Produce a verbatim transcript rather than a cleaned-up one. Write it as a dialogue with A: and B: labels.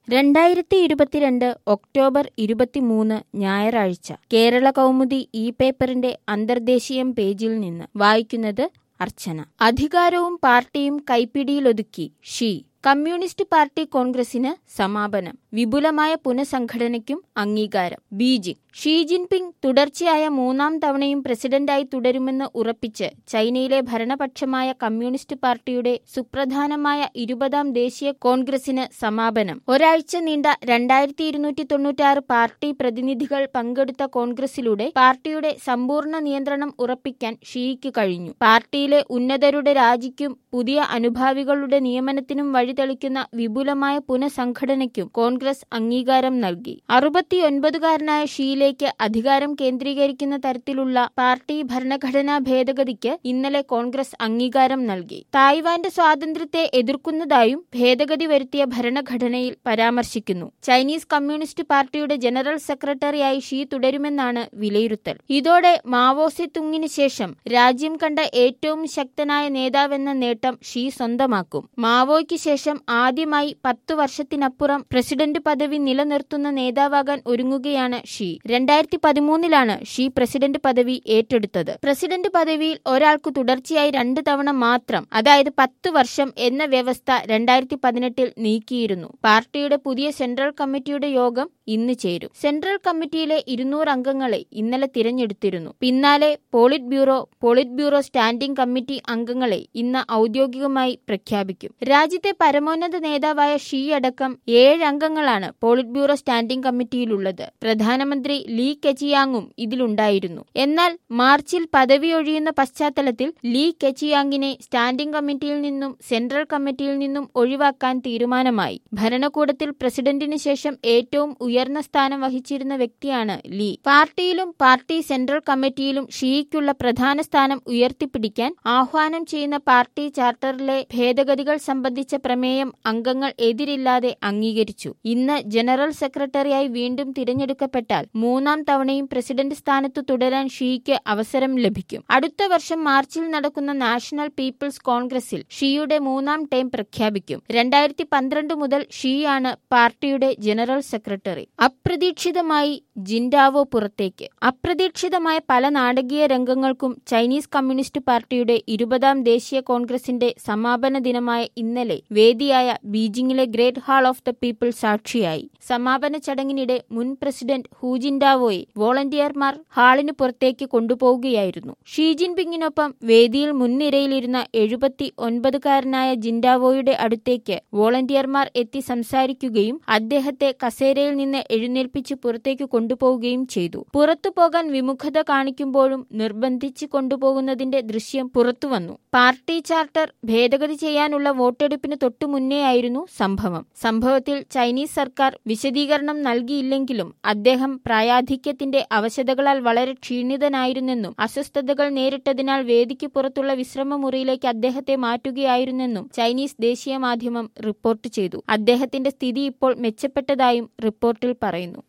A: രണ്ടായിരത്തി ഇരുപത്തിരണ്ട് ഒക്ടോബർ ഇരുപത്തിമൂന്ന് ഞായറാഴ്ച കേരള കൗമുദി ഈ പേപ്പറിന്റെ അന്തർദേശീയം പേജിൽ നിന്ന് വായിക്കുന്നത് അർച്ചന. അധികാരവും പാർട്ടിയും കൈപ്പിടിയിലൊതുക്കി ഷീ. കമ്മ്യൂണിസ്റ്റ് പാർട്ടി കോൺഗ്രസിന് സമാപനം. വിപുലമായ പുനഃസംഘടനയ്ക്കും അംഗീകാരം. ബീജിംഗ്. ഷീ ജിൻപിങ് തുടർച്ചയായ മൂന്നാം തവണയും പ്രസിഡന്റായി തുടരുമെന്ന് ഉറപ്പിച്ച് ചൈനയിലെ ഭരണപക്ഷമായ കമ്മ്യൂണിസ്റ്റ് പാർട്ടിയുടെ സുപ്രധാനമായ ഇരുപതാം ദേശീയ കോൺഗ്രസിന് സമാപനം. ഒരാഴ്ച നീണ്ട രണ്ടായിരത്തി ഇരുന്നൂറ്റി തൊണ്ണൂറ്റാറ് പാർട്ടി പ്രതിനിധികൾ പങ്കെടുത്ത കോൺഗ്രസിലൂടെ പാർട്ടിയുടെ സമ്പൂർണ്ണ നിയന്ത്രണം ഉറപ്പിക്കാൻ ഷീയ്ക്ക് കഴിഞ്ഞു. പാർട്ടിയിലെ ഉന്നതരുടെ രാജിക്കും പുതിയ അനുഭാവികളുടെ നിയമനത്തിനും വഴിതെളിക്കുന്ന വിപുലമായ പുനഃസംഘടനയ്ക്കും കോൺഗ്രസ് അംഗീകാരം നൽകി. അറുപത്തിയൊൻപതുകാരനായ ഷീയിലേക്ക് അധികാരം കേന്ദ്രീകരിക്കുന്ന തരത്തിലുള്ള പാർട്ടി ഭരണഘടനാ ഭേദഗതിക്ക് ഇന്നലെ കോൺഗ്രസ് അംഗീകാരം നൽകി. തായ്വാന്റെ സ്വാതന്ത്ര്യത്തെ എതിർക്കുന്നതായും ഭേദഗതി വരുത്തിയ ഭരണഘടനയിൽ പരാമർശിക്കുന്നു. ചൈനീസ് കമ്മ്യൂണിസ്റ്റ് പാർട്ടിയുടെ ജനറൽ സെക്രട്ടറിയായി ഷീ തുടരുമെന്നാണ് വിലയിരുത്തൽ. ഇതോടെ മാവോ സെ തുങ്ങിന് ശേഷം രാജ്യം കണ്ട ഏറ്റവും ശക്തനായ നേതാവെന്ന നേട്ടം ഷീ സ്വന്തമാക്കും. മാവോയ്ക്ക് ശേഷം ആദ്യമായി പത്തു വർഷത്തിനപ്പുറം പ്രസിഡന്റ് പദവി നിലനിർത്തുന്ന നേതാവാകാൻ ഒരുങ്ങുകയാണ് ഷീ. രണ്ടായിരത്തി പതിമൂന്നിലാണ് ഷീ പ്രസിഡന്റ് പദവി ഏറ്റെടുത്തത്. പ്രസിഡന്റ് പദവിയിൽ ഒരാൾക്ക് തുടർച്ചയായി രണ്ട് തവണ മാത്രം, അതായത് പത്തു വർഷം എന്ന വ്യവസ്ഥ രണ്ടായിരത്തി പതിനെട്ടിൽ നീക്കിയിരുന്നു. പാർട്ടിയുടെ പുതിയ സെൻട്രൽ കമ്മിറ്റിയുടെ യോഗം ഇന്ന് ചേരും. സെൻട്രൽ കമ്മിറ്റിയിലെ ഇരുന്നൂറ് അംഗങ്ങളെ ഇന്നലെ തിരഞ്ഞെടുത്തിരുന്നു. പിന്നാലെ politburo, politburo standing committee അംഗങ്ങളെ ഇന്ന് ഔദ്യോഗികമായി പ്രഖ്യാപിക്കും. രാജ്യത്തെ പരമോന്നത നേതാവായ ഷീ അടക്കം ഏഴ് അംഗങ്ങളാണ് പോളിറ്റ് ബ്യൂറോ സ്റ്റാൻഡിംഗ് കമ്മിറ്റിയിലുള്ളത്. പ്രധാനമന്ത്രി ലീ കെച്ചിയാങ്ങും ഇതിലുണ്ടായിരുന്നു. എന്നാൽ മാർച്ചിൽ പദവിയൊഴിയുന്ന പശ്ചാത്തലത്തിൽ ലീ കെച്ചിയാങ്ങിനെ സ്റ്റാൻഡിംഗ് കമ്മിറ്റിയിൽ നിന്നും സെൻട്രൽ കമ്മിറ്റിയിൽ നിന്നും ഒഴിവാക്കാൻ തീരുമാനമായി. ഭരണകൂടത്തിൽ പ്രസിഡന്റിന് ശേഷം ഏറ്റവും ഉയർന്ന സ്ഥാനം വഹിച്ചിരുന്ന വ്യക്തിയാണ് ലീ. പാർട്ടിയിലും പാർട്ടി സെൻട്രൽ കമ്മിറ്റിയിലും ഷീയ്ക്കുള്ള പ്രധാന സ്ഥാനം ഉയർത്തിപ്പിടിക്കാൻ ആഹ്വാനം ചെയ്യുന്ന പാർട്ടി ചാർട്ടറിലെ ഭേദഗതികൾ സംബന്ധിച്ച പ്രമേയം അംഗങ്ങൾ എതിരില്ലാതെ അംഗീകരിച്ചു. ഇന്ന് ജനറൽ സെക്രട്ടറിയായി വീണ്ടും തിരഞ്ഞെടുക്കപ്പെട്ടാൽ മൂന്നാം തവണയും പ്രസിഡന്റ് സ്ഥാനത്ത് തുടരാൻ ഷീയ്ക്ക് അവസരം ലഭിക്കും. അടുത്ത വർഷം മാർച്ചിൽ നടക്കുന്ന നാഷണൽ പീപ്പിൾസ് കോൺഗ്രസിൽ ഷീയുടെ മൂന്നാം ടേം പ്രഖ്യാപിക്കും. രണ്ടായിരത്തി പന്ത്രണ്ട് മുതൽ ഷീയാണ് പാർട്ടിയുടെ ജനറൽ സെക്രട്ടറി. അപ്രതീക്ഷിതമായി ജിൻഡാവോ പുറത്തേക്ക്. അപ്രതീക്ഷിതമായ പല നാടകീയ രംഗങ്ങൾക്കും ചൈനീസ് കമ്മ്യൂണിസ്റ്റ് പാർട്ടിയുടെ ഇരുപതാം ദേശീയ കോൺഗ്രസിന്റെ സമാപന ദിനമായ ഇന്നലെ വേദിയായ ബീജിംഗിലെ Great Hall of the People സാക്ഷിയായി. സമാപന ചടങ്ങിനിടെ മുൻ പ്രസിഡന്റ് ഹു ജിൻഡാവോയെ വോളണ്ടിയർമാർ ഹാളിന് പുറത്തേക്ക് കൊണ്ടുപോവുകയായിരുന്നു. ഷീ ജിൻപിങ്ങിനൊപ്പം വേദിയിൽ മുൻനിരയിലിരുന്ന എഴുപത്തി ഒൻപതുകാരനായ ജിൻഡാവോയുടെ അടുത്തേക്ക് വോളണ്ടിയർമാർ എത്തി സംസാരിക്കുകയും അദ്ദേഹത്തെ കസേരയിൽ നിന്ന് എഴുന്നേൽപ്പിച്ച് പുറത്തേക്ക് കൊണ്ടുപോവുകയും ചെയ്തു. പുറത്തു പോകാൻ വിമുഖത കാണിക്കുമ്പോഴും നിർബന്ധിച്ച് കൊണ്ടുപോകുന്നതിന്റെ ദൃശ്യം പുറത്തുവന്നു. പാർട്ടി ചാർട്ടർ ഭേദഗതി ചെയ്യാനുള്ള വോട്ടെടുപ്പിന് തൊട്ടുമുന്നേയായിരുന്നു സംഭവം. സംഭവത്തിൽ ചൈനീസ് സർക്കാർ വിശദീകരണം നൽകിയില്ലെങ്കിലും അദ്ദേഹം പ്രായാധിക്യത്തിന്റെ അവശതകളാൽ വളരെ ക്ഷീണിതനായിരുന്നെന്നും അസ്വസ്ഥതകൾ നേരിട്ടതിനാൽ വേദിക്ക് പുറത്തുള്ള വിശ്രമമുറിയിലേക്ക് അദ്ദേഹത്തെ മാറ്റുകയായിരുന്നെന്നും ചൈനീസ് ദേശീയ മാധ്യമം റിപ്പോർട്ട് ചെയ്തു. അദ്ദേഹത്തിന്റെ സ്ഥിതി ഇപ്പോൾ മെച്ചപ്പെട്ടതായും റിപ്പോർട്ടിൽ പറയുന്നു.